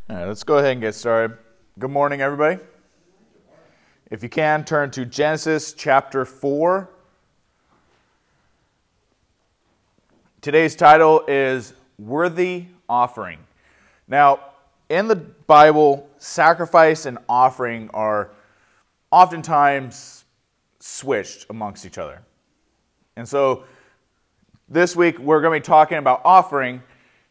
All right, let's go ahead and get started. Good morning, everybody. If you can, turn to Genesis chapter 4. Today's title is Worthy Offering. Now, in the Bible, sacrifice and offering are oftentimes switched amongst each other. And so this week we're going to be talking about offering,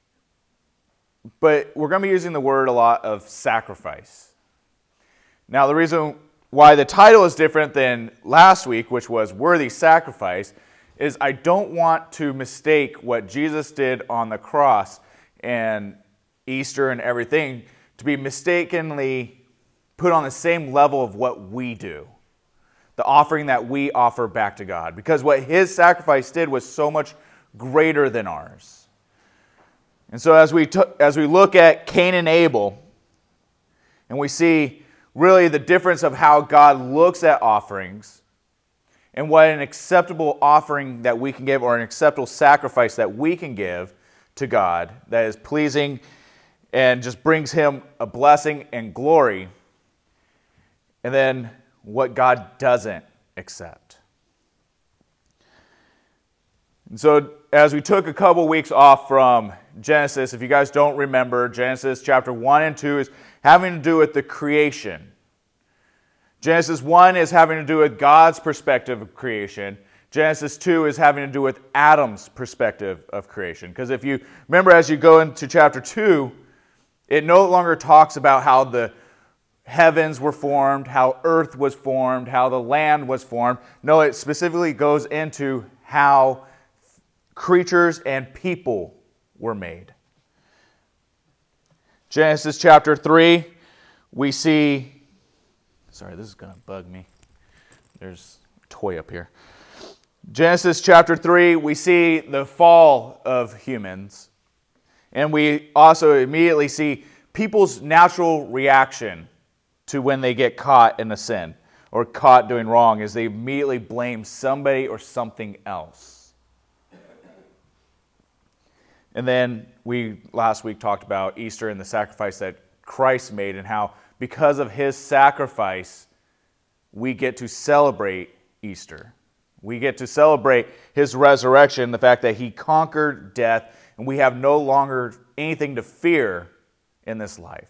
but we're going to be using the word a lot of sacrifice. Now, the reason why the title is different than last week, which was Worthy Sacrifice, is I don't want to mistake what Jesus did on the cross and Easter and everything to be mistakenly put on the same level of what we do, the offering that we offer back to God, because what his sacrifice did was so much greater than ours. And so as we look at Cain and Abel, and we see really the difference of how God looks at offerings and what an acceptable offering that we can give or an acceptable sacrifice that we can give to God that is pleasing and just brings him a blessing and glory, and then what God doesn't accept. And so as we took a couple weeks off from Genesis, if you guys don't remember, Genesis chapter 1 and 2 is having to do with the creation. Genesis 1 is having to do with God's perspective of creation. Genesis 2 is having to do with Adam's perspective of creation. Because if you remember, as you go into chapter 2, it no longer talks about how the heavens were formed, how earth was formed, how the land was formed. No, it specifically goes into how creatures and people were made. Genesis chapter 3, we see... Sorry, this is going to bug me. There's a toy up here. Genesis chapter 3, we see the fall of humans. And we also immediately see people's natural reaction to when they get caught in a sin or caught doing wrong, is they immediately blame somebody or something else. And then we last week talked about Easter and the sacrifice that Christ made, and how because of his sacrifice we get to celebrate Easter. We get to celebrate his resurrection, the fact that he conquered death and we have no longer anything to fear in this life.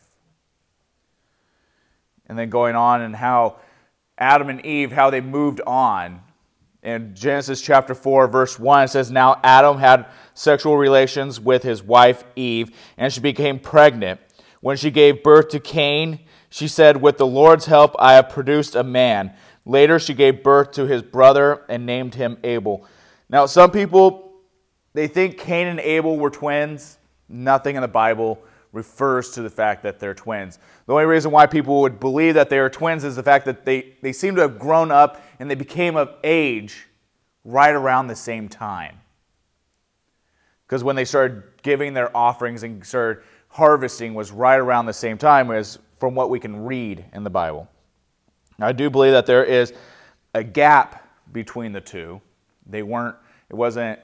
And then going on, and how Adam and Eve, how they moved on. In Genesis chapter 4, verse 1, it says, "Now Adam had sexual relations with his wife Eve, and she became pregnant. When she gave birth to Cain, she said, 'With the Lord's help I have produced a man.' Later she gave birth to his brother and named him Abel." Now some people, they think Cain and Abel were twins. Nothing in the Bible refers to the fact that they're twins. The only reason why people would believe that they are twins is the fact that they seem to have grown up and they became of age right around the same time. Because when they started giving their offerings and started harvesting was right around the same time as from what we can read in the Bible. Now, I do believe that there is a gap between the two. It wasn't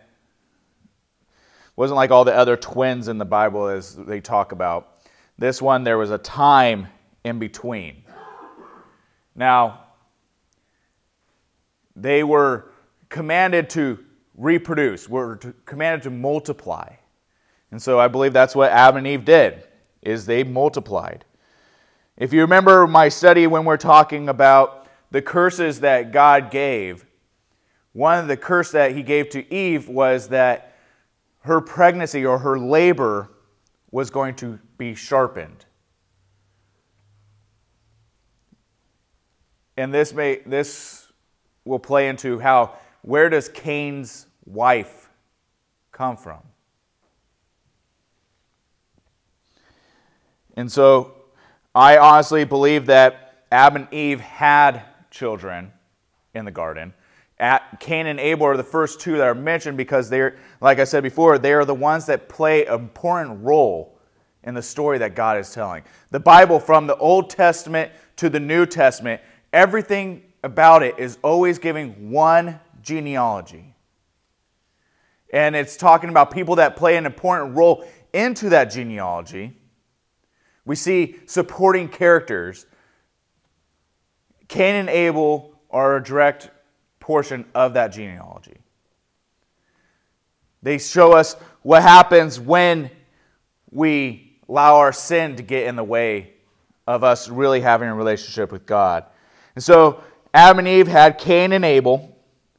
like all the other twins in the Bible as they talk about. This one, there was a time in between. Now, they were commanded to reproduce, were commanded to multiply. And so I believe that's what Adam and Eve did, is they multiplied. If you remember my study when we're talking about the curses that God gave, one of the curses that he gave to Eve was that her pregnancy or her labor was going to be sharpened. And this will play into where does Cain's wife come from? And so I honestly believe that Adam and Eve had children in the garden. Cain and Abel are the first two that are mentioned because they're, like I said before, they are the ones that play an important role in the story that God is telling. The Bible, from the Old Testament to the New Testament, everything about it is always giving one genealogy. And it's talking about people that play an important role into that genealogy, We see supporting characters. Cain and Abel are a direct portion of that genealogy. They show us what happens when we allow our sin to get in the way of us really having a relationship with God. And so Adam and Eve had Cain and Abel.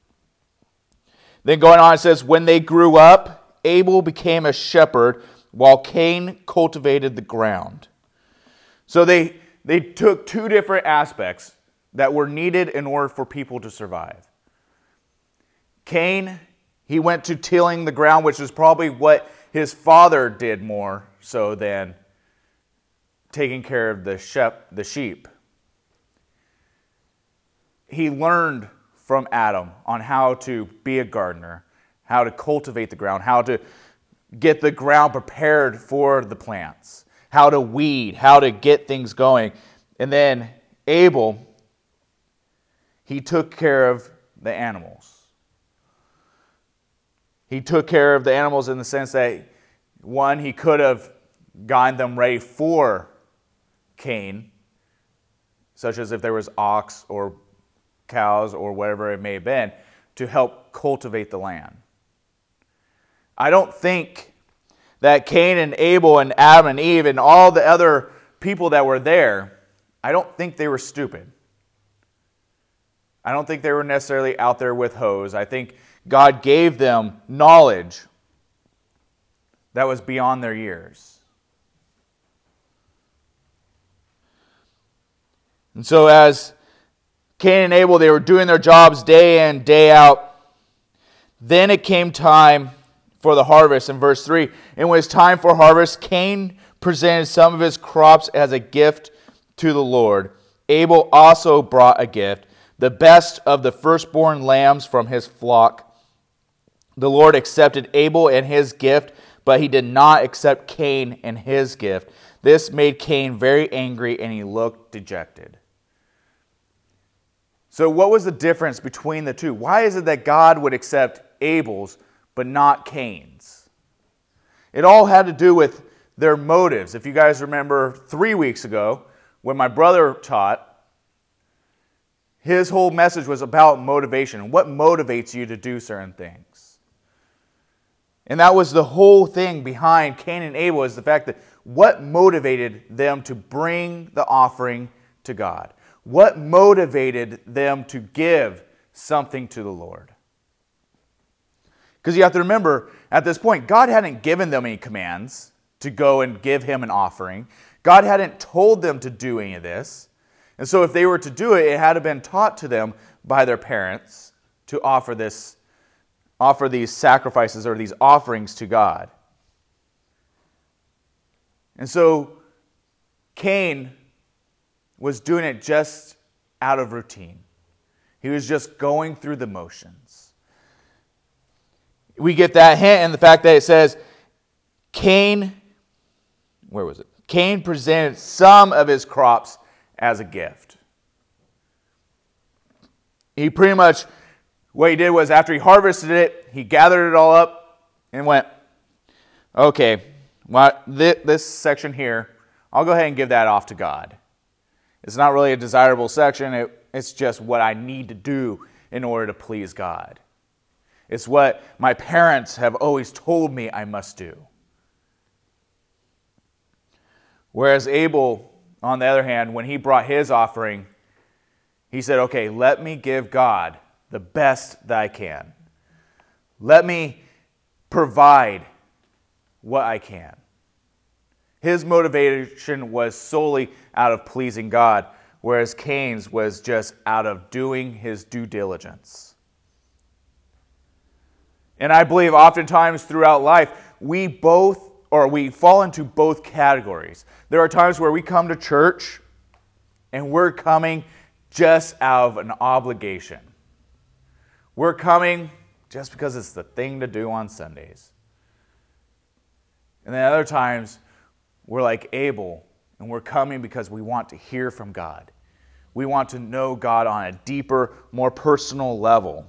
Then going on, it says, when they grew up, Abel became a shepherd while Cain cultivated the ground. So they took two different aspects that were needed in order for people to survive. Cain, he went to tilling the ground, which is probably what his father did more so than taking care of the sheep. He learned from Adam on how to be a gardener, how to cultivate the ground, how to get the ground prepared for the plants, how to weed, how to get things going. And then Abel, he took care of the animals. He took care of the animals in the sense that, one, he could have gotten them ready for Cain, such as if there was ox or cows or whatever it may have been, to help cultivate the land. I don't think that Cain and Abel and Adam and Eve and all the other people that were there, I don't think they were stupid. I don't think they were necessarily out there with hoes. I think God gave them knowledge that was beyond their years. And so as Cain and Abel, they were doing their jobs day in, day out. Then it came time for the harvest in verse 3. And when it was time for harvest, Cain presented some of his crops as a gift to the Lord. Abel also brought a gift, the best of the firstborn lambs from his flock. The Lord accepted Abel and his gift, but he did not accept Cain and his gift. This made Cain very angry, and he looked dejected. So what was the difference between the two? Why is it that God would accept Abel's but not Cain's? It all had to do with their motives. If you guys remember 3 weeks ago, when my brother taught, his whole message was about motivation. What motivates you to do certain things? And that was the whole thing behind Cain and Abel, is the fact that what motivated them to bring the offering to God? What motivated them to give something to the Lord? Because you have to remember, at this point, God hadn't given them any commands to go and give him an offering. God hadn't told them to do any of this. And so if they were to do it, it had to been taught to them by their parents to offer these sacrifices or these offerings to God. And so Cain was doing it just out of routine. He was just going through the motions. We get that hint in the fact that it says Cain presented some of his crops as a gift. He pretty much, what he did was after he harvested it, he gathered it all up and went, okay, well, this section here, I'll go ahead and give that off to God. It's not really a desirable section. It's just what I need to do in order to please God. It's what my parents have always told me I must do. Whereas Abel, on the other hand, when he brought his offering, he said, okay, let me give God the best that I can. Let me provide what I can. His motivation was solely out of pleasing God, whereas Cain's was just out of doing his due diligence. And I believe oftentimes throughout life, we fall into both categories. There are times where we come to church and we're coming just out of an obligation. We're coming just because it's the thing to do on Sundays. And then other times, we're like Abel, and we're coming because we want to hear from God. We want to know God on a deeper, more personal level.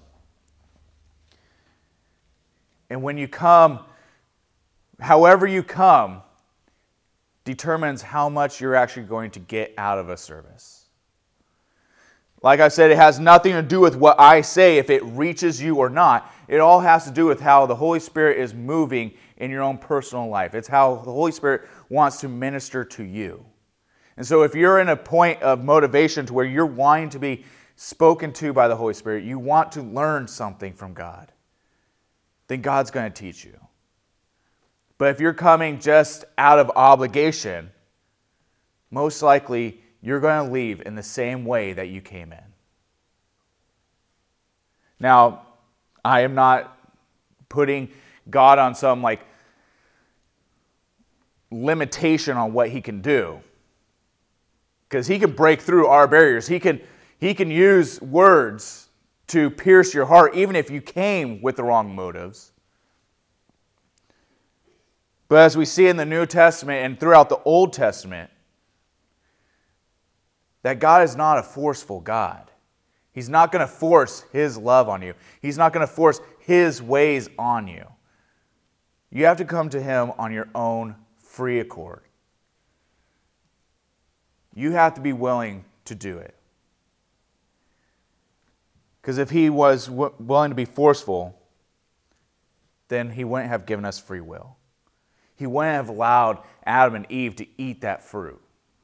And when you come, however you come, determines how much you're actually going to get out of a service. Like I said, it has nothing to do with what I say, if it reaches you or not. It all has to do with how the Holy Spirit is moving in your own personal life. It's how the Holy Spirit wants to minister to you. And so if you're in a point of motivation to where you're wanting to be spoken to by the Holy Spirit, you want to learn something from God, then God's going to teach you. But if you're coming just out of obligation, most likely you're going to leave in the same way that you came in. Now, I am not putting God on some limitation on what he can do, because he can break through our barriers. He can use words to pierce your heart, even if you came with the wrong motives. But as we see in the New Testament and throughout the Old Testament, that God is not a forceful God. He's not going to force his love on you. He's not going to force his ways on you. You have to come to him on your own free accord. You have to be willing to do it. Because if he was willing to be forceful, then he wouldn't have given us free will. He wouldn't have allowed Adam and Eve to eat that fruit.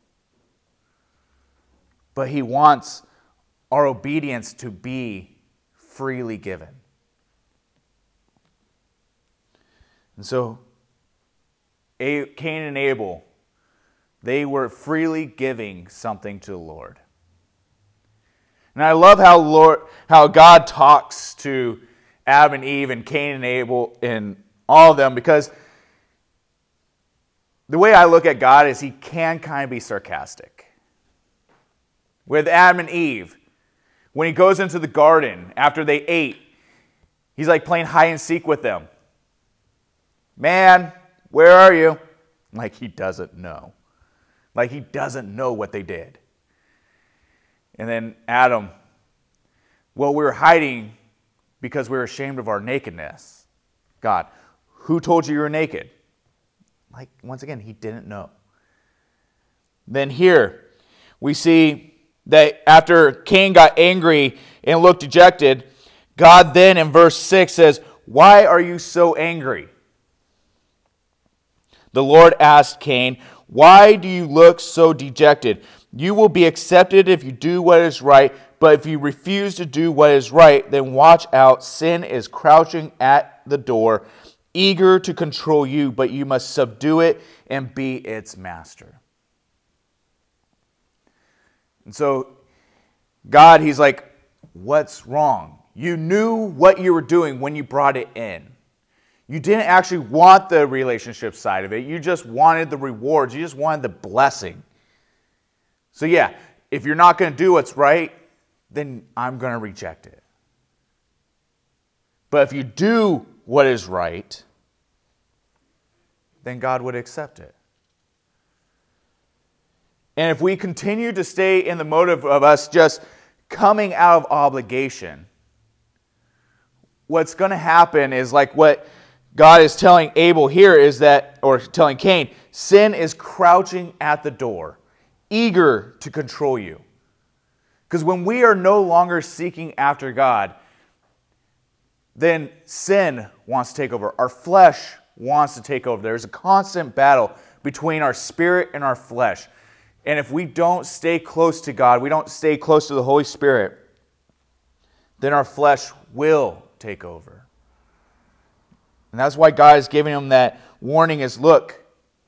But he wants our obedience to be freely given. And so, Cain and Abel, they were freely giving something to the Lord. And I love how God talks to Adam and Eve and Cain and Abel and all of them, because the way I look at God is he can kind of be sarcastic. With Adam and Eve, when he goes into the garden after they ate, he's like playing hide and seek with them. Man, where are you? Like he doesn't know. Like he doesn't know what they did. And then Adam, well, we were hiding because we were ashamed of our nakedness. God, who told you were naked? Like, once again, he didn't know. Then here, we see that after Cain got angry and looked dejected, God then in verse 6 says, "Why are you so angry?" The Lord asked Cain, "Why do you look so dejected? You will be accepted if you do what is right, but if you refuse to do what is right, then watch out. Sin is crouching at the door, eager to control you, but you must subdue it and be its master." And so God, he's like, what's wrong? You knew what you were doing when you brought it in. You didn't actually want the relationship side of it. You just wanted the rewards. You just wanted the blessing. So yeah, if you're not going to do what's right, then I'm going to reject it. But if you do what is right, then God would accept it. And if we continue to stay in the motive of us just coming out of obligation, what's going to happen is like what God is telling Abel here is that, or telling Cain, sin is crouching at the door, eager to control you. Because when we are no longer seeking after God, then sin wants to take over. Our flesh wants to take over. There's a constant battle between our spirit and our flesh. And if we don't stay close to God, we don't stay close to the Holy Spirit, then our flesh will take over. And that's why God is giving him that warning is, look,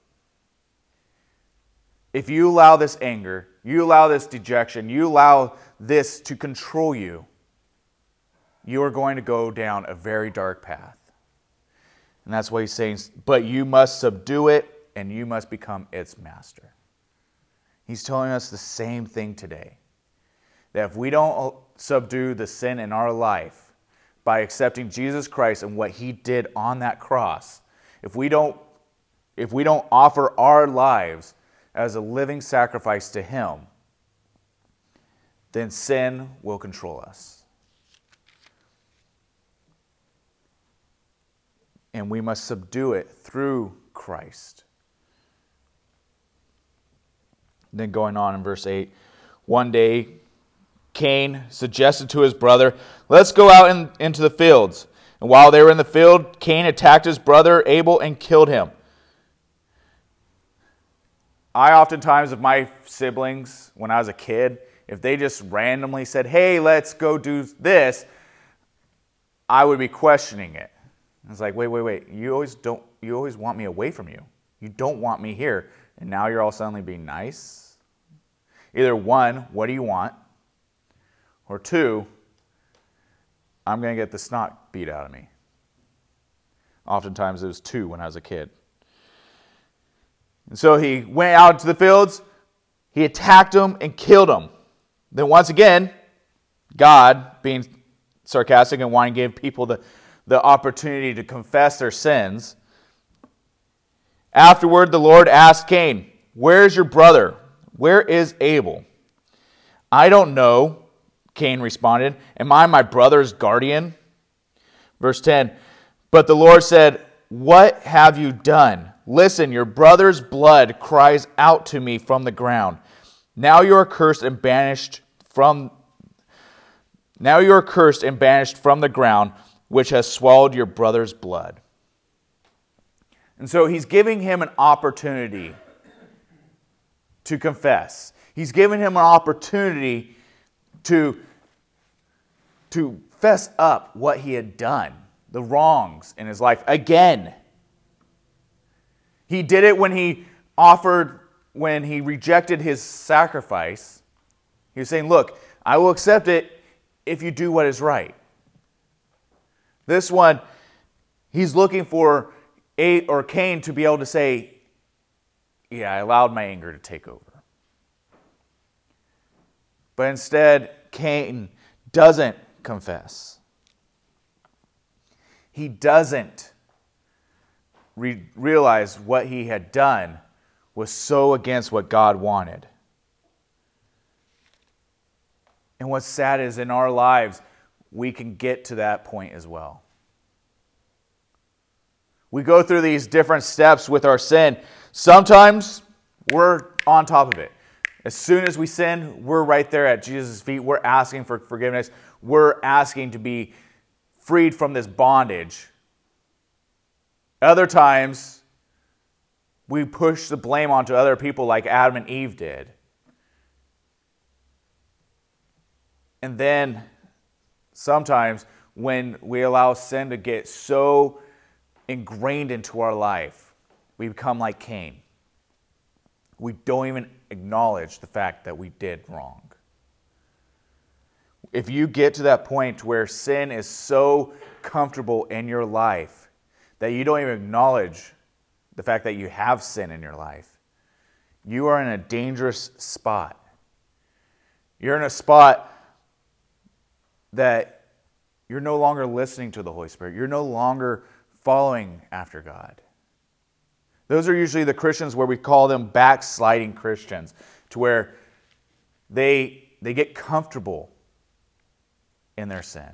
if you allow this anger, you allow this dejection, you allow this to control you, you are going to go down a very dark path. And that's what he's saying, but you must subdue it and you must become its master. He's telling us the same thing today. That if we don't subdue the sin in our life by accepting Jesus Christ and what he did on that cross, if we don't offer our lives as a living sacrifice to him, then sin will control us. And we must subdue it through Christ. Then going on in verse 8, one day Cain suggested to his brother, let's go out into the fields. And while they were in the field, Cain attacked his brother Abel and killed him. I oftentimes, with my siblings, when I was a kid, if they just randomly said, hey, let's go do this, I would be questioning it. It's like, wait. You always want me away from you. You don't want me here. And now you're all suddenly being nice? Either one, what do you want? Or two, I'm going to get the snot beat out of me. Oftentimes it was two when I was a kid. And so he went out to the fields, he attacked him and killed him. Then once again, God, being sarcastic and wanting to give people the opportunity to confess their sins, afterward the Lord asked Cain, where is your brother? Where is Abel? I don't know, Cain responded. Am I my brother's guardian? Verse 10, but the Lord said, what have you done? Listen, your brother's blood cries out to me from the ground. Now you are cursed and banished from the ground, which has swallowed your brother's blood. And so he's giving him an opportunity to confess. He's giving him an opportunity to fess up what he had done, the wrongs in his life again. He did it when he rejected his sacrifice. He was saying, look, I will accept it if you do what is right. This one, he's looking for Cain to be able to say, yeah, I allowed my anger to take over. But instead, Cain doesn't confess. He doesn't realize what he had done was so against what God wanted. And what's sad is in our lives, we can get to that point as well. We go through these different steps with our sin. Sometimes we're on top of it. As soon as we sin, we're right there at Jesus' feet. We're asking for forgiveness. We're asking to be freed from this bondage. Other times, we push the blame onto other people like Adam and Eve did. And then, sometimes, when we allow sin to get so ingrained into our life, we become like Cain. We don't even acknowledge the fact that we did wrong. If you get to that point where sin is so comfortable in your life that you don't even acknowledge the fact that you have sin in your life, you are in a dangerous spot. You're in a spot that you're no longer listening to the Holy Spirit. You're no longer following after God. Those are usually the Christians where we call them backsliding Christians, to where they get comfortable in their sin.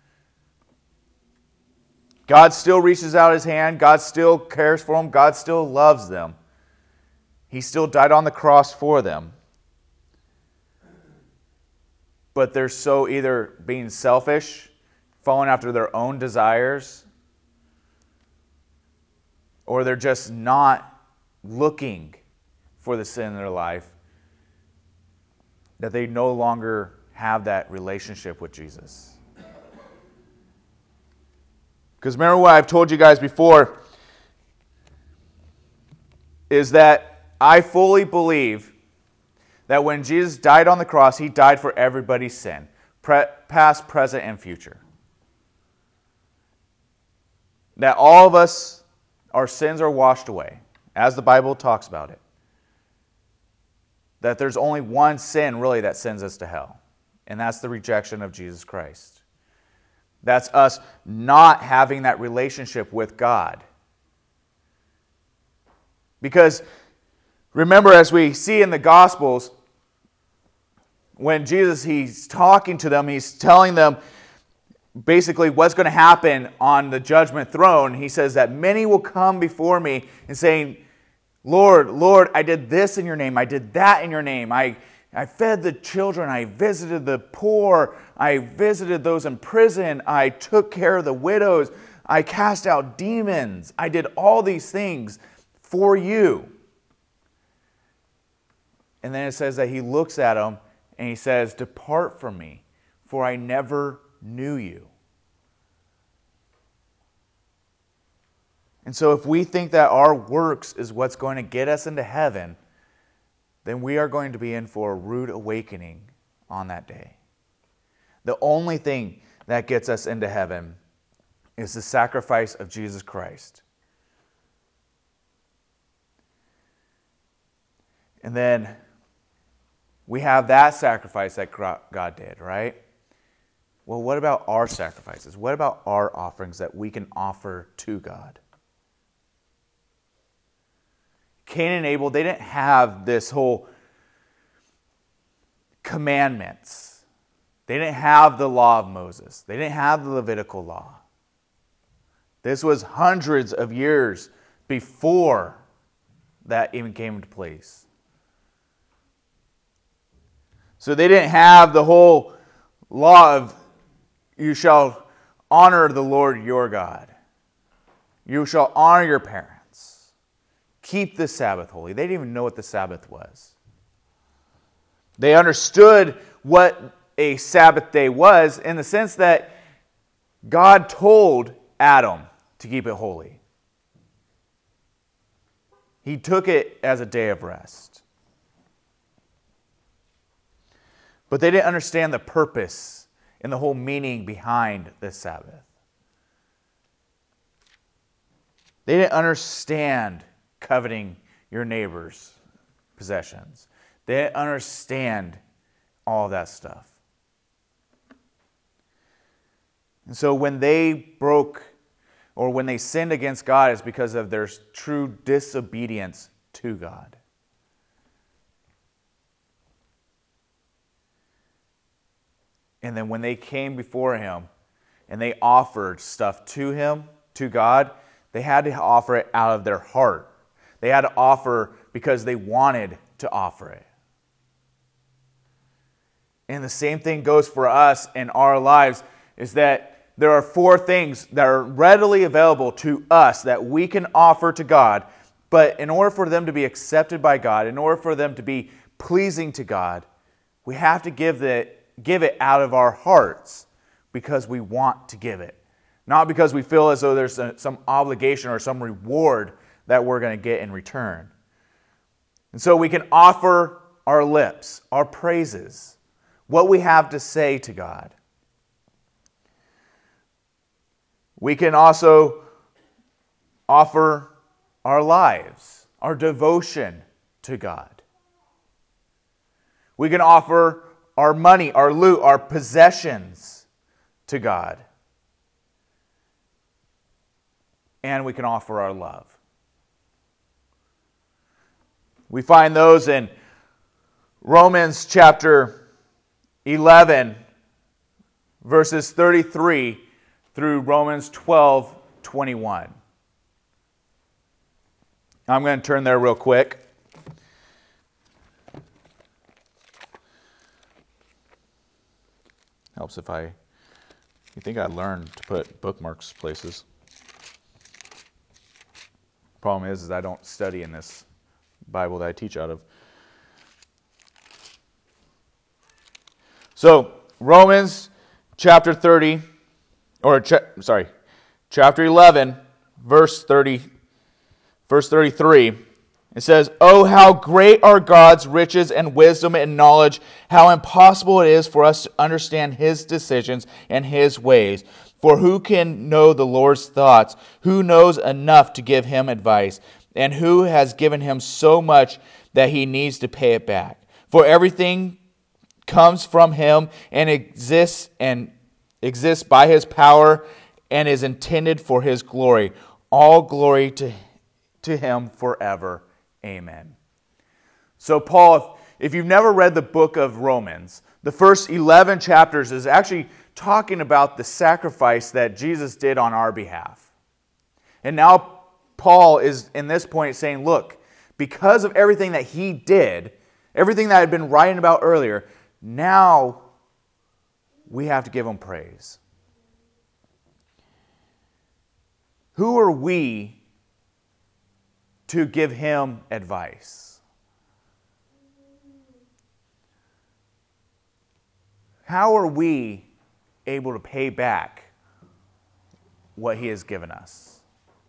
God still reaches out his hand. God still cares for them. God still loves them. He still died on the cross for them. But they're so either being selfish, following after their own desires, or they're just not looking for the sin in their life, that they no longer have that relationship with Jesus. Because remember what I've told you guys before, is that I fully believe that when Jesus died on the cross, he died for everybody's sin, past, present, and future. That all of us, our sins are washed away, as the Bible talks about it. That there's only one sin really that sends us to hell, and that's the rejection of Jesus Christ. That's us not having that relationship with God. Because remember, as we see in the Gospels, when Jesus, he's talking to them, he's telling them basically what's going to happen on the judgment throne. He says that many will come before me and saying, Lord, Lord, I did this in your name. I did that in your name. I fed the children. I visited the poor. I visited those in prison. I took care of the widows. I cast out demons. I did all these things for you. And then it says that he looks at them and he says, depart from me, for I never knew you. And so if we think that our works is what's going to get us into heaven, then we are going to be in for a rude awakening on that day. The only thing that gets us into heaven is the sacrifice of Jesus Christ. And then we have that sacrifice that God did, right? Well, what about our sacrifices? What about our offerings that we can offer to God? Cain and Abel, they didn't have this whole commandments. They didn't have the law of Moses. They didn't have the Levitical law. This was hundreds of years before that even came into place. So they didn't have the whole law of you shall honor the Lord your God. You shall honor your parents. Keep the Sabbath holy. They didn't even know what the Sabbath was. They understood what a Sabbath day was in the sense that God told Adam to keep it holy. He took it as a day of rest. But they didn't understand the purpose and the whole meaning behind the Sabbath. They didn't understand coveting your neighbor's possessions. They didn't understand all that stuff. And so when they broke or when they sinned against God, it's because of their true disobedience to God. And then when they came before Him and they offered stuff to Him, to God, they had to offer it out of their heart. They had to offer because they wanted to offer it. And the same thing goes for us in our lives, is that there are 4 things that are readily available to us that we can offer to God. But in order for them to be accepted by God, in order for them to be pleasing to God, we have to give it out of our hearts because we want to give it. Not because we feel as though there's some obligation or some reward that we're going to get in return. And so we can offer our lips, our praises, what we have to say to God. We can also offer our lives, our devotion to God. We can offer our money, our loot, our possessions to God. And we can offer our love. We find those in Romans chapter 11, verses 33 through Romans 12:21. I'm going to turn there real quick. Helps if you think I learned to put bookmarks places. Problem is I don't study in this Bible that I teach out of. So, Romans chapter 11, verse 33. It says, "Oh, how great are God's riches and wisdom and knowledge, how impossible it is for us to understand His decisions and His ways. For who can know the Lord's thoughts? Who knows enough to give Him advice? And who has given Him so much that He needs to pay it back? For everything comes from Him and exists by His power and is intended for His glory. All glory to Him forever. Amen." So Paul, if you've never read the book of Romans, the first 11 chapters is actually talking about the sacrifice that Jesus did on our behalf. And now Paul is in this point saying, look, because of everything that he did, everything that I had been writing about earlier, now we have to give him praise. Who are we to give him advice? How are we able to pay back what he has given us?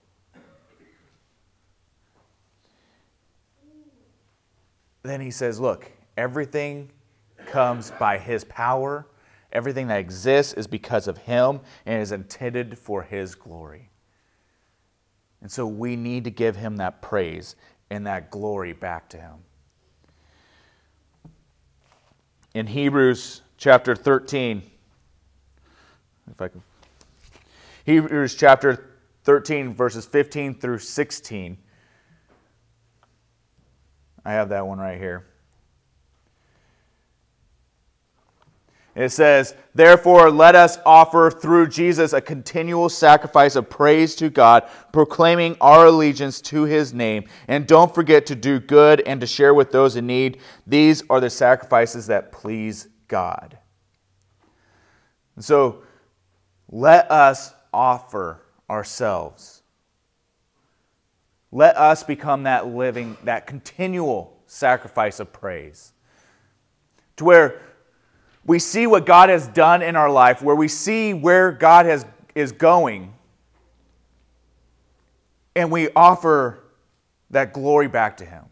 Then he says, look, everything comes by his power. Everything that exists is because of him and is intended for his glory. And so we need to give him that praise and that glory back to him. In Hebrews chapter 13, Hebrews chapter 13, verses 15 through 16. I have that one right here. It says, therefore, let us offer through Jesus a continual sacrifice of praise to God, proclaiming our allegiance to his name. And don't forget to do good and to share with those in need. These are the sacrifices that please God. And so, let us offer ourselves. Let us become that living, that continual sacrifice of praise. To where we see what God has done in our life, where we see where God is going, and we offer that glory back to him.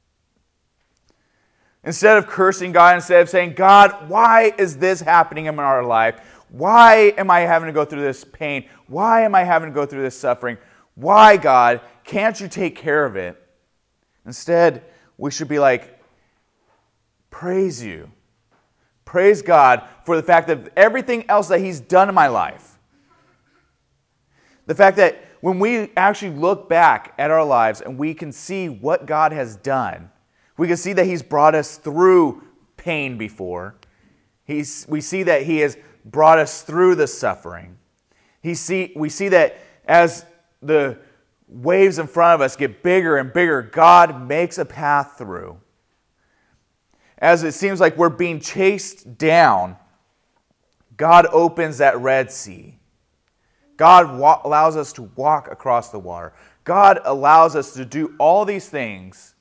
Instead of cursing God, instead of saying, God, why is this happening in our life? Why am I having to go through this pain? Why am I having to go through this suffering? Why, God, can't you take care of it? Instead, we should be like, praise you. Praise God for the fact that everything else that he's done in my life. The fact that when we actually look back at our lives and we can see what God has done, we can see that he's brought us through pain before. We see that he has brought us through the suffering. We see that as the waves in front of us get bigger and bigger, God makes a path through. As it seems like we're being chased down, God opens that Red Sea. God allows us to walk across the water. God allows us to do all these things.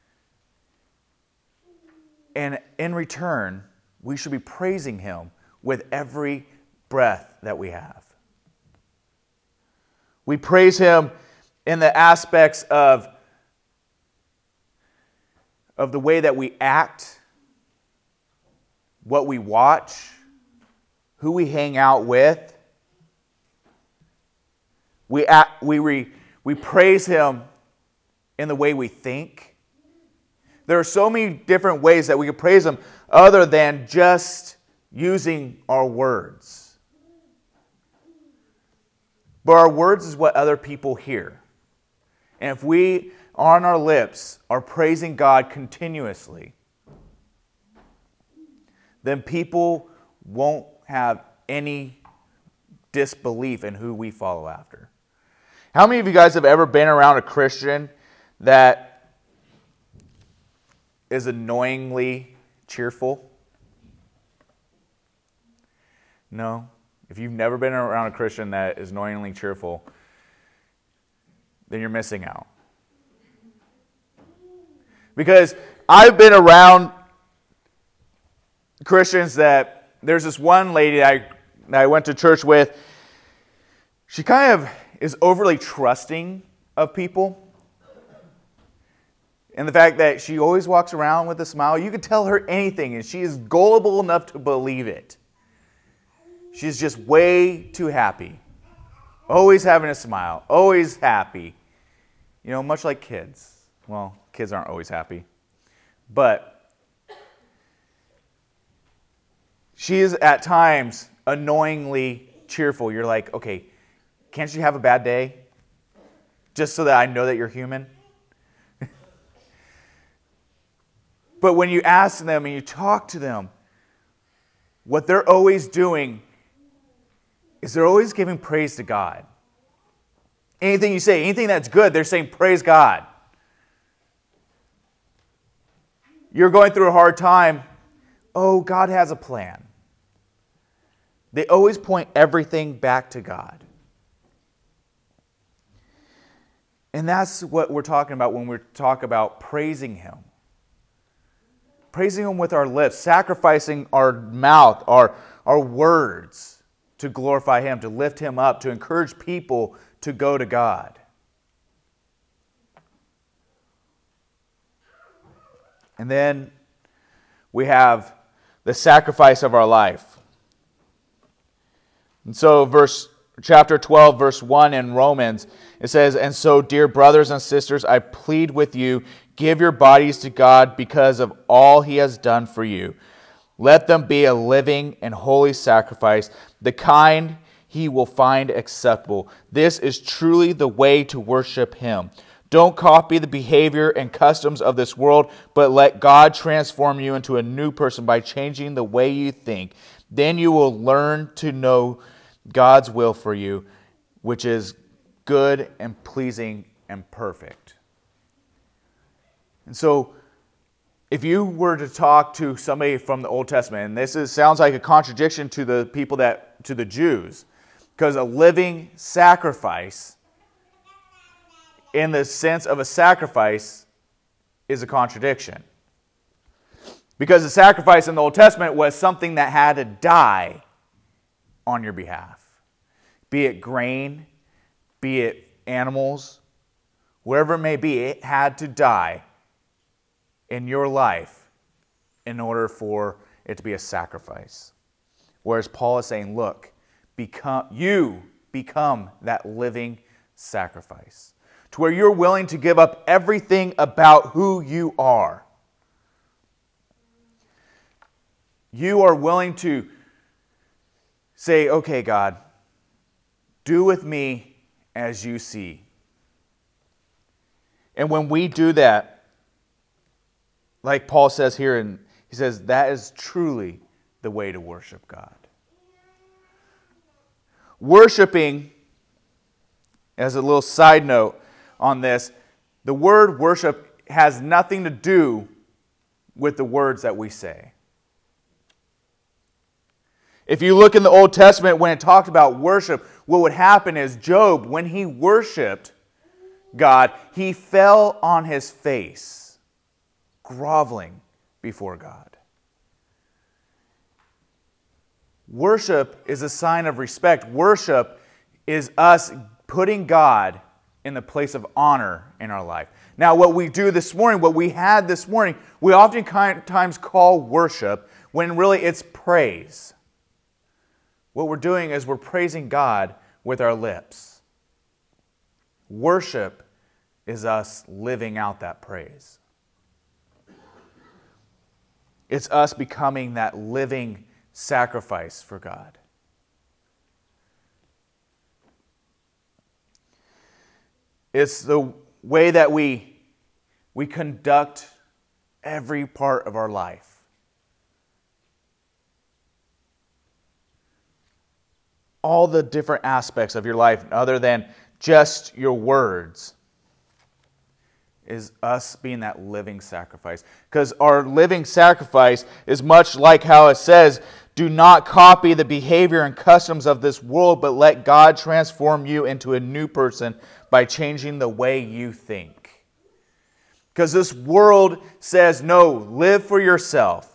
And in return, we should be praising him with every breath that we have. We praise him in the aspects of the way that we act, what we watch, who we hang out with. We praise him in the way we think. There are so many different ways that we can praise him other than just using our words. But our words is what other people hear. And if we, on our lips, are praising God continuously, then people won't have any disbelief in who we follow after. How many of you guys have ever been around a Christian that is annoyingly cheerful? No? If you've never been around a Christian that is annoyingly cheerful, then you're missing out. Because I've been around Christians that there's this one lady that I went to church with. She kind of is overly trusting of people. And the fact that she always walks around with a smile, you could tell her anything and she is gullible enough to believe it. She's just way too happy. Always having a smile, always happy. You know, much like kids. Well, kids aren't always happy. But she is at times annoyingly cheerful. You're like, okay, can't you have a bad day? Just so that I know that you're human? But when you ask them and you talk to them, what they're always doing is they're always giving praise to God. Anything you say, anything that's good, they're saying praise God. you're going through a hard time, oh, God has a plan. They always point everything back to God. And that's what we're talking about when we talk about praising Him. Praising Him with our lips, sacrificing our mouth, our words to glorify Him, to lift Him up, to encourage people to go to God. And then we have the sacrifice of our life. And so chapter 12, verse 1 in Romans, it says, "And so, dear brothers and sisters, I plead with you, give your bodies to God because of all He has done for you. Let them be a living and holy sacrifice, the kind He will find acceptable. This is truly the way to worship Him. Don't copy the behavior and customs of this world, but let God transform you into a new person by changing the way you think. Then you will learn to know God's will for you, which is good and pleasing and perfect." And so, if you were to talk to somebody from the Old Testament, and sounds like a contradiction to the Jews, because a living sacrifice, in the sense of a sacrifice, is a contradiction. Because the sacrifice in the Old Testament was something that had to die on your behalf. Be it grain, be it animals, wherever it may be, it had to die in your life in order for it to be a sacrifice. Whereas Paul is saying, look, you become that living sacrifice, to where you're willing to give up everything about who you are. You are willing to say, okay, God, do with me as you see. And when we do that, like Paul says here, and he says that is truly the way to worship God. Worshiping, as a little side note on this, the word worship has nothing to do with the words that we say. If you look in the Old Testament, when it talked about worship, what would happen is Job, when he worshiped God, he fell on his face, groveling before God. Worship is a sign of respect. Worship is us putting God in the place of honor in our life. Now, what we do this morning, what we had this morning, we oftentimes call worship when really it's praise. What we're doing is we're praising God with our lips. Worship is us living out that praise. It's us becoming that living sacrifice for God. It's the way that we conduct every part of our life. All the different aspects of your life, other than just your words, is us being that living sacrifice. Because our living sacrifice is much like how it says, do not copy the behavior and customs of this world, but let God transform you into a new person by changing the way you think. Because this world says, no, live for yourself.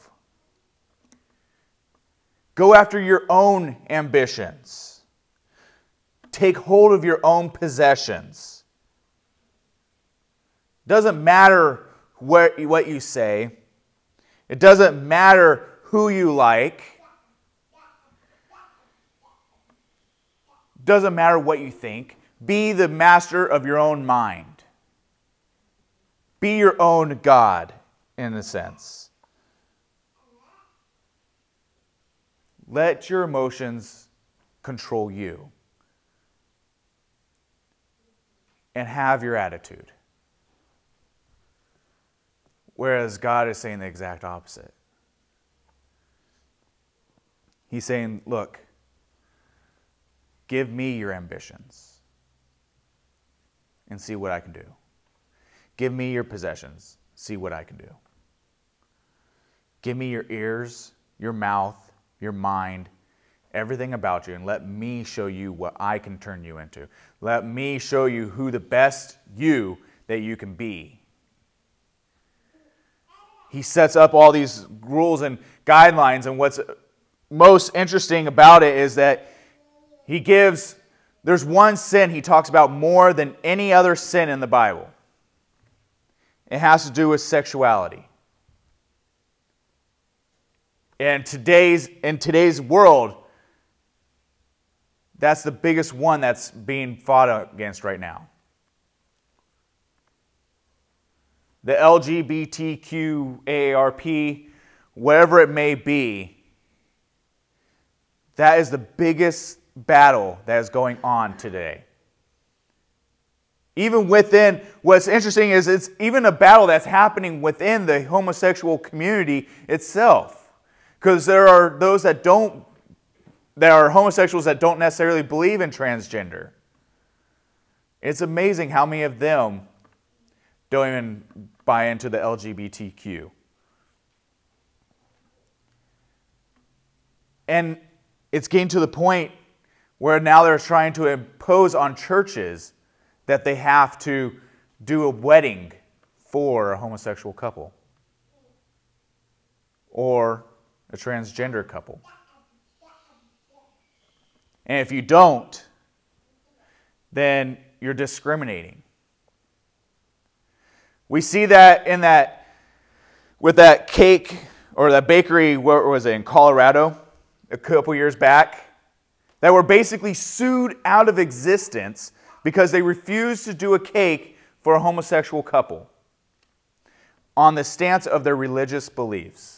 Go after your own ambitions. Take hold of your own possessions. Doesn't matter what you say. It doesn't matter who you like. Doesn't matter what you think. Be the master of your own mind. Be your own God, in a sense. Let your emotions control you. And have your attitude. Whereas God is saying the exact opposite. He's saying, look, give me your ambitions and see what I can do. Give me your possessions, see what I can do. Give me your ears, your mouth, your mind, everything about you, and let me show you what I can turn you into. Let me show you who the best you that you can be. He sets up all these rules and guidelines, and what's most interesting about it is that there's one sin he talks about more than any other sin in the Bible. It has to do with sexuality. In today's world, that's the biggest one that's being fought against right now. The LGBTQARP, whatever it may be, that is the biggest battle that is going on today. Even within, what's interesting is it's even a battle that's happening within the homosexual community itself. Because there are those that are homosexuals that don't necessarily believe in transgender. It's amazing how many of them don't even buy into the LGBTQ. And it's getting to the point where now they're trying to impose on churches that they have to do a wedding for a homosexual couple or a transgender couple. And if you don't, then you're discriminating. We see that with that cake or that bakery, where was it, in Colorado a couple years back, that were basically sued out of existence because they refused to do a cake for a homosexual couple on the stance of their religious beliefs.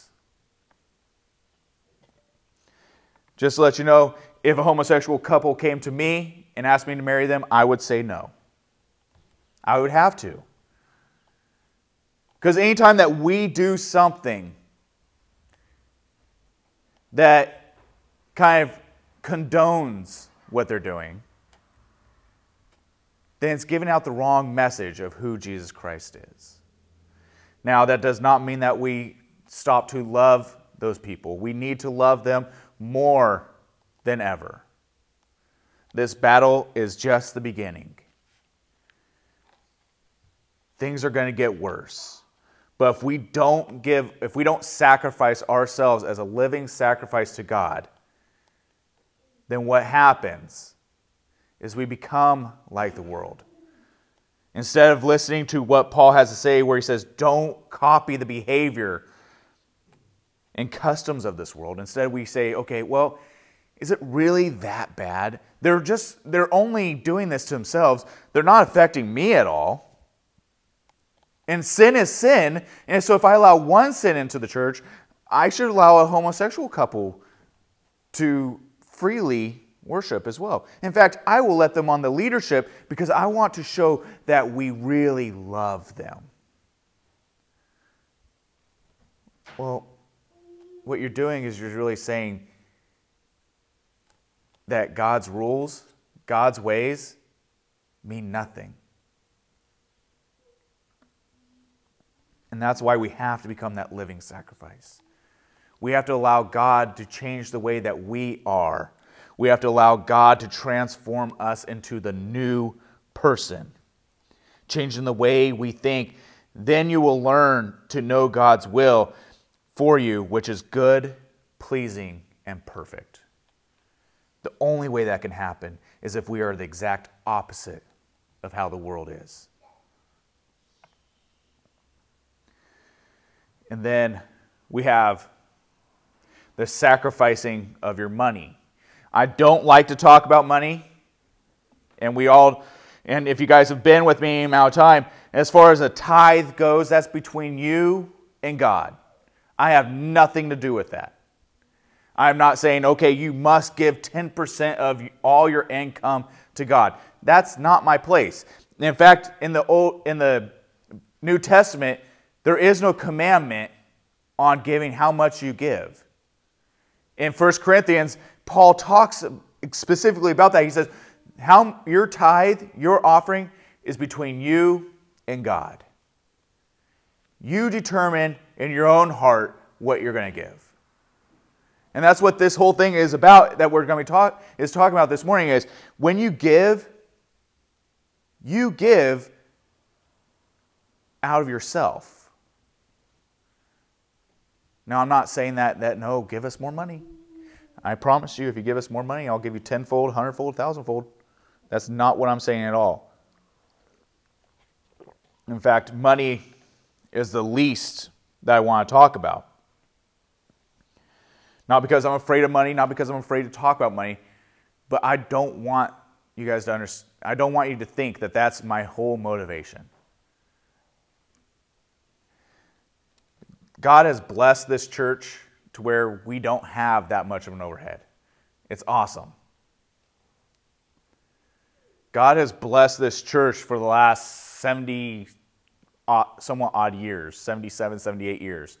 Just to let you know, if a homosexual couple came to me and asked me to marry them, I would say no. I would have to. Because anytime that we do something that kind of condones what they're doing, then it's giving out the wrong message of who Jesus Christ is. Now, that does not mean that we stop to love those people. We need to love them more than ever. This battle is just the beginning. Things are going to get worse. But if we don't sacrifice ourselves as a living sacrifice to God, then what happens is we become like the world. Instead of listening to what Paul has to say, where he says, don't copy the behavior and customs of this world. Instead, we say, okay, well, is it really that bad? They're only doing this to themselves. They're not affecting me at all. And sin is sin. And so if I allow one sin into the church, I should allow a homosexual couple to freely worship as well. In fact, I will let them on the leadership because I want to show that we really love them. Well, what you're doing is you're really saying that God's rules, God's ways, mean nothing. And that's why we have to become that living sacrifice. We have to allow God to change the way that we are. We have to allow God to transform us into the new person, changing the way we think. Then you will learn to know God's will for you, which is good, pleasing, and perfect. The only way that can happen is if we are the exact opposite of how the world is. And then we have the sacrificing of your money. I don't like to talk about money, and if you guys have been with me an amount of time, as far as a tithe goes, that's between you and God. I have nothing to do with that. I'm not saying, okay, you must give 10% of all your income to God. That's not my place. In fact, in the New Testament, there is no commandment on giving how much you give. In 1 Corinthians, Paul talks specifically about that. He says, your tithe, your offering, is between you and God. You determine in your own heart what you're going to give. And that's what this whole thing is about, that we're going to be talking about this morning, is when you give out of yourself. Now, I'm not saying that no, give us more money. I promise you, if you give us more money, I'll give you tenfold, hundredfold, thousandfold. That's not what I'm saying at all. In fact, money is the least that I want to talk about. Not because I'm afraid of money, not because I'm afraid to talk about money, but I don't want you guys to understand. I don't want you to think that that's my whole motivation. God has blessed this church to where we don't have that much of an overhead. It's awesome. God has blessed this church for the last 70, somewhat odd years, 77, 78 years.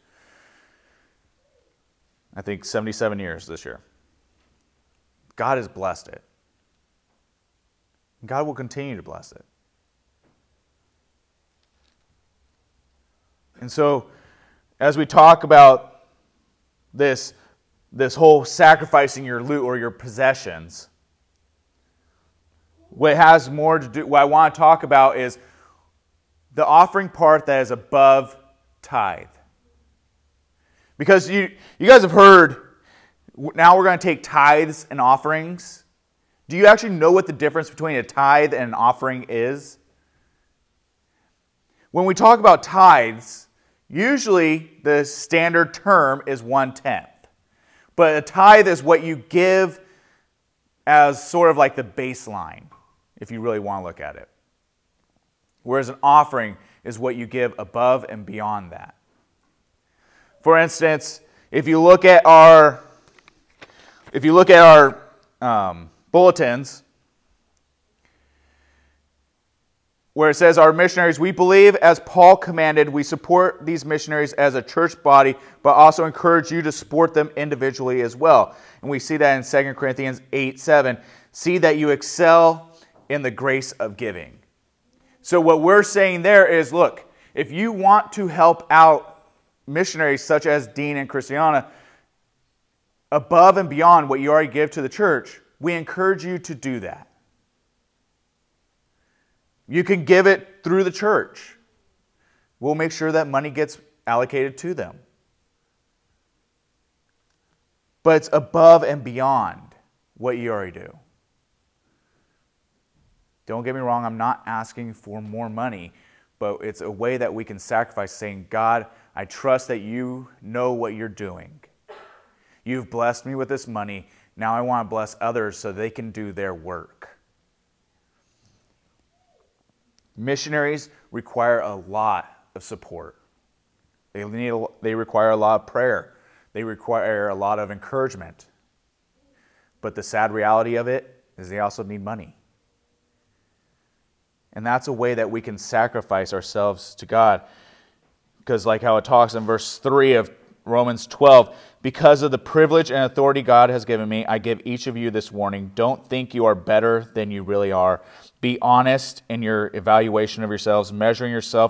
I think 77 years this year. God has blessed it. God will continue to bless it. And so, as we talk about this whole sacrificing your loot or your possessions, what has more to do, what I want to talk about is the offering part that is above tithe. Because you guys have heard, now we're going to take tithes and offerings. Do you actually know what the difference between a tithe and an offering is? When we talk about tithes, usually the standard term is 1/10. But a tithe is what you give as sort of like the baseline, if you really want to look at it. Whereas an offering is what you give above and beyond that. For instance, if you look at our bulletins, where it says, our missionaries, we believe as Paul commanded, we support these missionaries as a church body, but also encourage you to support them individually as well. And we see that in 2 Corinthians 8:7. See that you excel in the grace of giving. So what we're saying there is, look, if you want to help out missionaries such as Dean and Christiana above and beyond what you already give to the church, we encourage you to do that. You can give it through the church. We'll make sure that money gets allocated to them. But it's above and beyond what you already do. Don't get me wrong, I'm not asking for more money, but it's a way that we can sacrifice, saying, God, I trust that you know what you're doing. You've blessed me with this money. Now I want to bless others so they can do their work. Missionaries require a lot of support. They require a lot of prayer. They require a lot of encouragement. But the sad reality of it is they also need money. And that's a way that we can sacrifice ourselves to God. Because like how it talks in verse 3 of Romans 12, because of the privilege and authority God has given me, I give each of you this warning. Don't think you are better than you really are. Be honest in your evaluation of yourselves, measuring yourself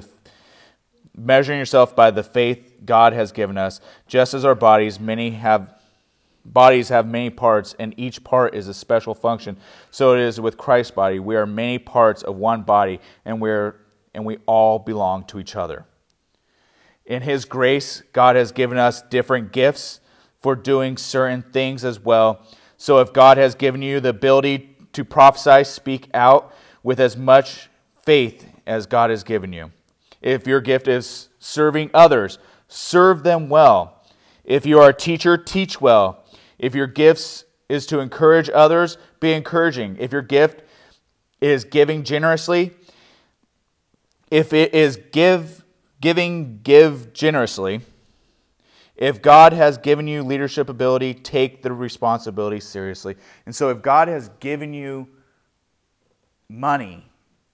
by the faith God has given us. Just as our bodies have many parts, and each part is a special function, so it is with Christ's body. We are many parts of one body, and we all belong to each other. In His grace, God has given us different gifts for doing certain things as well. So if God has given you the ability to prophesy, speak out with as much faith as God has given you. If your gift is serving others, serve them well. If you are a teacher, teach well. If your gift is to encourage others, be encouraging. If your gift is giving generously, if it is give generously. If God has given you leadership ability, take the responsibility seriously. And so if God has given you money,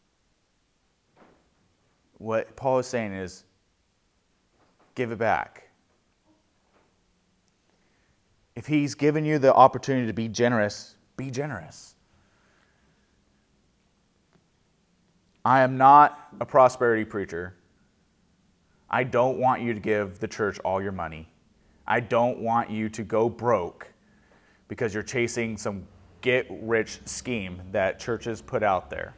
what Paul is saying is, give it back. If He's given you the opportunity to be generous, be generous. I am not a prosperity preacher. I don't want you to give the church all your money. I don't want you to go broke because you're chasing some get-rich scheme that churches put out there.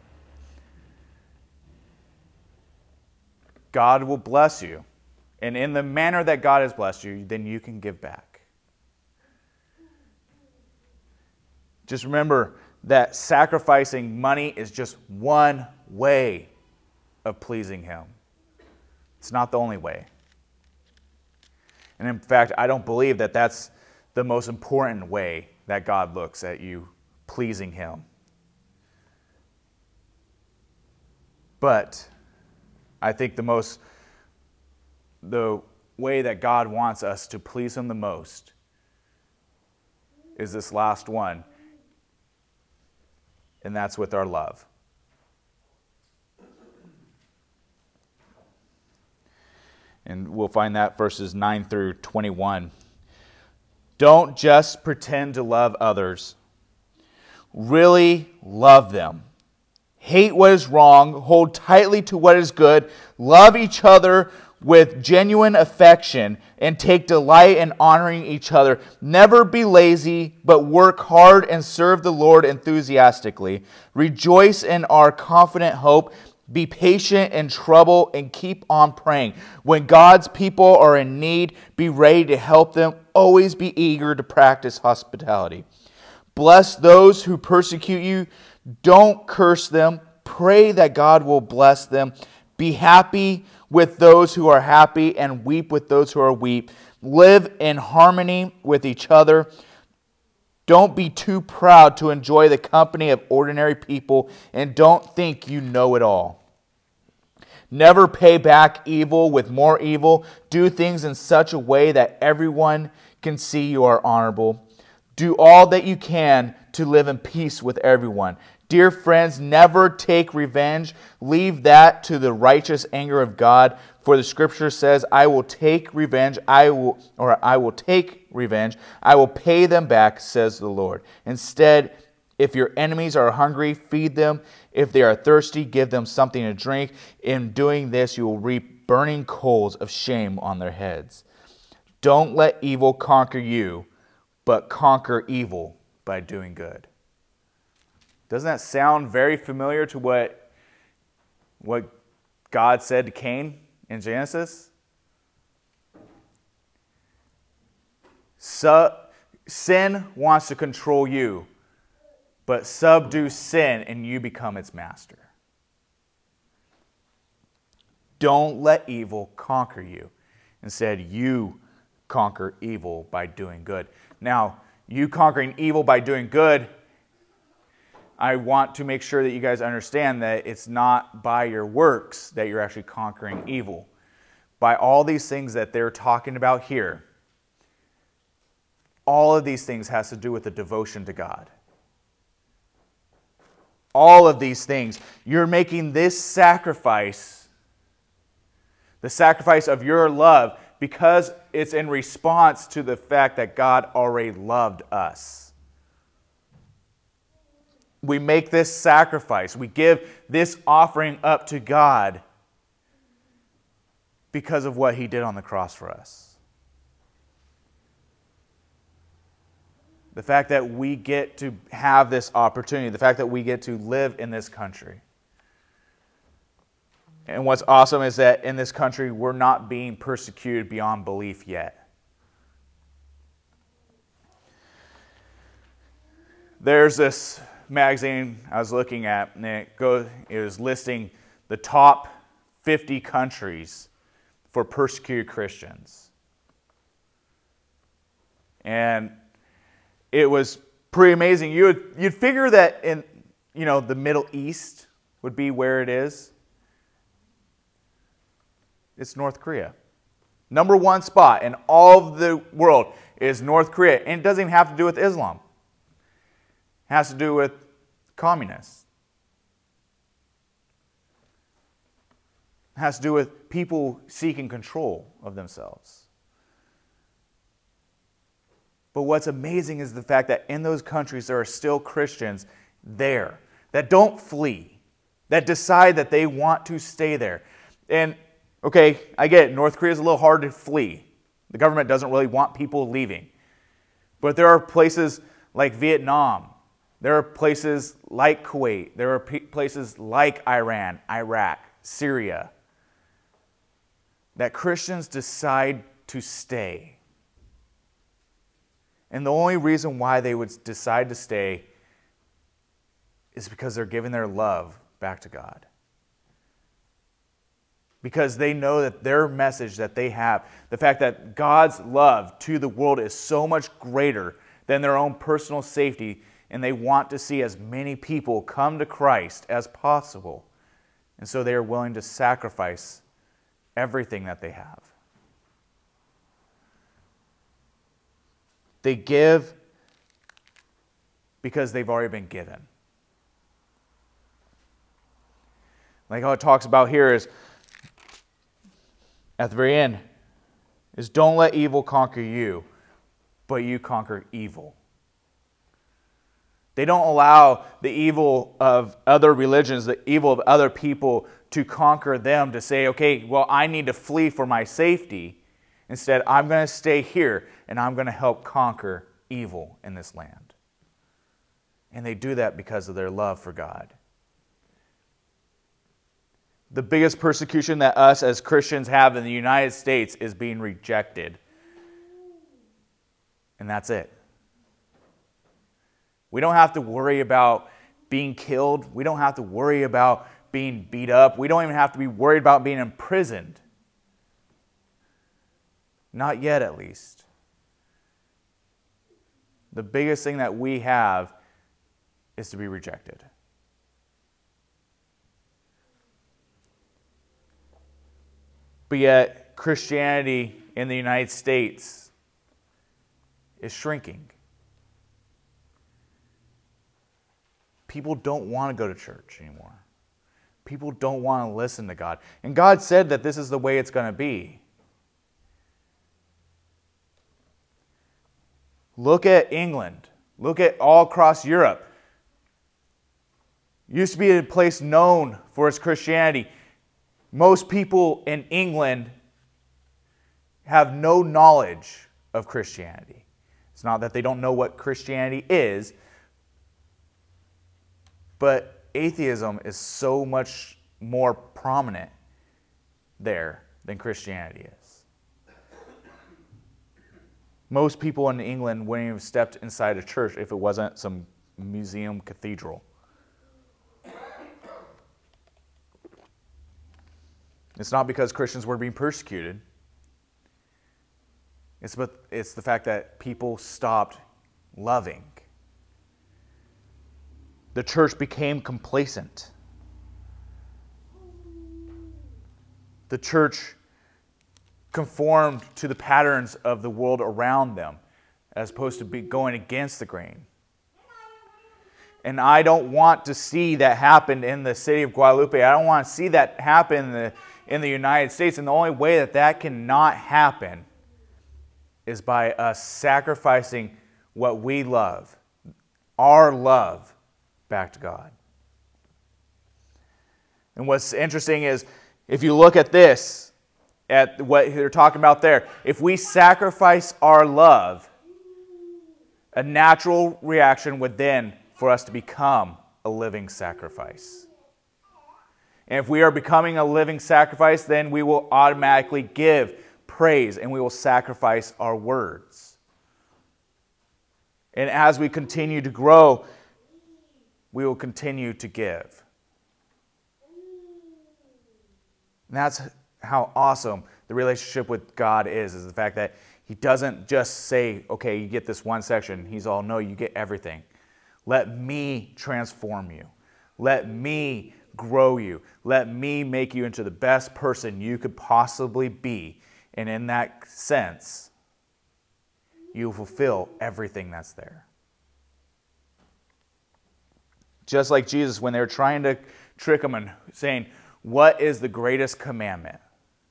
God will bless you. And in the manner that God has blessed you, then you can give back. Just remember that sacrificing money is just one way of pleasing Him. It's not the only way. And in fact, I don't believe that that's the most important way that God looks at you pleasing Him. But I think the way that God wants us to please Him the most is this last one, and that's with our love. And we'll find that verses 9 through 21. Don't just pretend to love others. Really love them. Hate what is wrong. Hold tightly to what is good. Love each other with genuine affection and take delight in honoring each other. Never be lazy, but work hard and serve the Lord enthusiastically. Rejoice in our confident hope. Be patient in trouble and keep on praying. When God's people are in need, be ready to help them. Always be eager to practice hospitality. Bless those who persecute you. Don't curse them. Pray that God will bless them. Be happy with those who are happy and weep with those who are weep. Live in harmony with each other. Don't be too proud to enjoy the company of ordinary people, and don't think you know it all. Never pay back evil with more evil. Do things in such a way that everyone can see you are honorable. Do all that you can to live in peace with everyone. Dear friends, never take revenge. Leave that to the righteous anger of God. For the scripture says, I will take revenge. I will take revenge. I will pay them back, says the Lord. Instead, if your enemies are hungry, feed them. If they are thirsty, give them something to drink. In doing this, you will reap burning coals of shame on their heads. Don't let evil conquer you, but conquer evil by doing good. Doesn't that sound very familiar to what God said to Cain in Genesis? Sin wants to control you, but subdue sin and you become its master. Don't let evil conquer you. Instead, you conquer evil by doing good. Now, you conquering evil by doing good, I want to make sure that you guys understand that it's not by your works that you're actually conquering evil. By all these things that they're talking about here, all of these things has to do with the devotion to God. All of these things. You're making this sacrifice, the sacrifice of your love, because it's in response to the fact that God already loved us. We make this sacrifice. We give this offering up to God because of what He did on the cross for us. The fact that we get to have this opportunity, the fact that we get to live in this country. And what's awesome is that in this country, we're not being persecuted beyond belief yet. There's this magazine I was looking at, and it was listing the top 50 countries for persecuted Christians. And it was pretty amazing. You'd figure that in the Middle East would be where it is. It's North Korea. Number one spot in all of the world is North Korea. And it doesn't even have to do with Islam. It has to do with communists. It has to do with people seeking control of themselves. But what's amazing is the fact that in those countries there are still Christians there that don't flee, that decide that they want to stay there. And Okay, I get it. North Korea is a little hard to flee. The government doesn't really want people leaving. But there are places like Vietnam. There are places like Kuwait. There are places like Iran, Iraq, Syria, that Christians decide to stay. And the only reason why they would decide to stay is because they're giving their love back to God. Because they know that their message that they have, the fact that God's love to the world is so much greater than their own personal safety, and they want to see as many people come to Christ as possible. And so they are willing to sacrifice everything that they have. They give because they've already been given. Like how it talks about here is, at the very end, is don't let evil conquer you, but you conquer evil. They don't allow the evil of other religions, the evil of other people to conquer them, to say, okay, well, I need to flee for my safety. Instead, I'm going to stay here and I'm going to help conquer evil in this land. And they do that because of their love for God. The biggest persecution that us as Christians have in the United States is being rejected. And that's it. We don't have to worry about being killed. We don't have to worry about being beat up. We don't even have to be worried about being imprisoned. Not yet, at least. The biggest thing that we have is to be rejected. But yet, Christianity in the United States is shrinking. People don't want to go to church anymore. People don't want to listen to God. And God said that this is the way it's going to be. Look at England. Look at all across Europe. It used to be a place known for its Christianity. Most people in England have no knowledge of Christianity. It's not that they don't know what Christianity is, but atheism is so much more prominent there than Christianity is. Most people in England wouldn't even have stepped inside a church if it wasn't some museum cathedral. It's not because Christians were being persecuted. It's the fact that people stopped loving. The church became complacent. The church conformed to the patterns of the world around them, as opposed to be going against the grain. And I don't want to see that happen in the city of Guadalupe. I don't want to see that happen in the United States. And the only way that that cannot happen is by us sacrificing what we love, our love, back to God. And what's interesting is, if you look at this, at what they're talking about there, if we sacrifice our love, a natural reaction would then for us to become a living sacrifice. And if we are becoming a living sacrifice, then we will automatically give praise and we will sacrifice our words. And as we continue to grow, we will continue to give. And that's how awesome the relationship with God is the fact that He doesn't just say, okay, you get this one section. He's all, no, you get everything. Let me transform you. Let me grow you. Let me make you into the best person you could possibly be. And in that sense, you fulfill everything that's there. Just like Jesus, when they were trying to trick him and saying, what is the greatest commandment?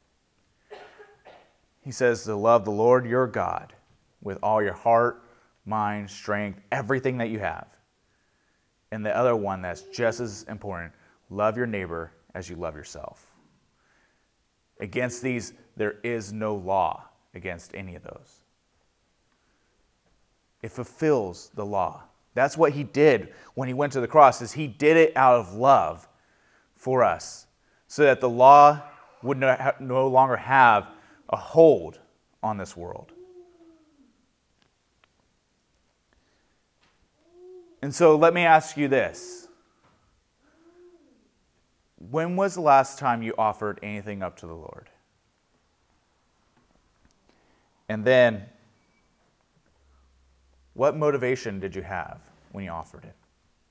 He says to love the Lord your God with all your heart, mind, strength, everything that you have. And the other one that's just as important, love your neighbor as you love yourself. Against these, there is no law against any of those. It fulfills the law. That's what he did when he went to the cross, is he did it out of love for us, so that the law would no longer have a hold on this world. And so let me ask you this. When was the last time you offered anything up to the Lord? And then, what motivation did you have when you offered it?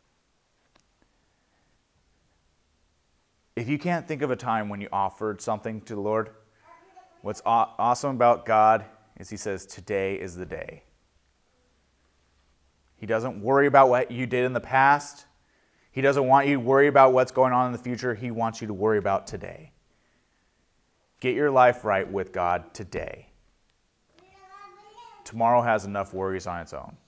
If you can't think of a time when you offered something to the Lord, what's awesome about God is he says, today is the day. He doesn't worry about what you did in the past. He doesn't want you to worry about what's going on in the future. He wants you to worry about today. Get your life right with God today. Tomorrow has enough worries on its own.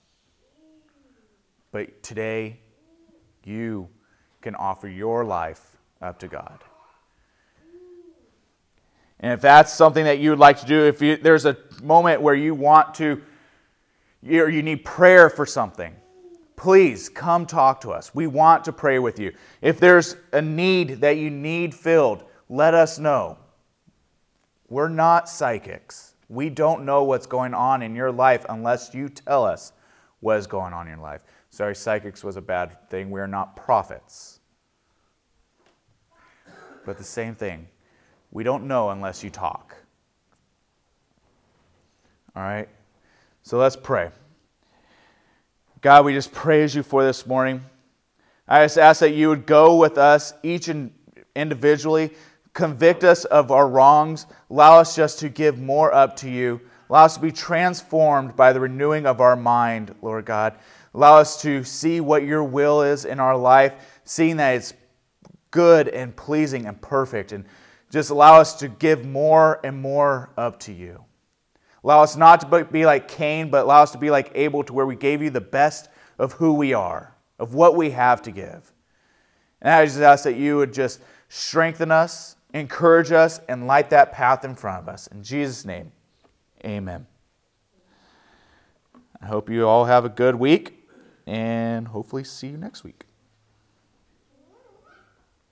But today, you can offer your life up to God. And if that's something that you would like to do, if there's a moment where you want to, or you need prayer for something, please come talk to us. We want to pray with you. If there's a need that you need filled, let us know. We're not psychics. We don't know what's going on in your life unless you tell us what is going on in your life. Sorry, psychics was a bad thing. We are not prophets. But the same thing. We don't know unless you talk. All right? So let's pray. God, we just praise you for this morning. I just ask that you would go with us, each and individually, convict us of our wrongs, allow us just to give more up to you, allow us to be transformed by the renewing of our mind, Lord God. Allow us to see what your will is in our life, seeing that it's good and pleasing and perfect, and just allow us to give more and more up to you. Allow us not to be like Cain, but allow us to be like Abel, to where we gave you the best of who we are, of what we have to give. And I just ask that you would just strengthen us, encourage us, and light that path in front of us. In Jesus' name, amen. I hope you all have a good week, and hopefully see you next week.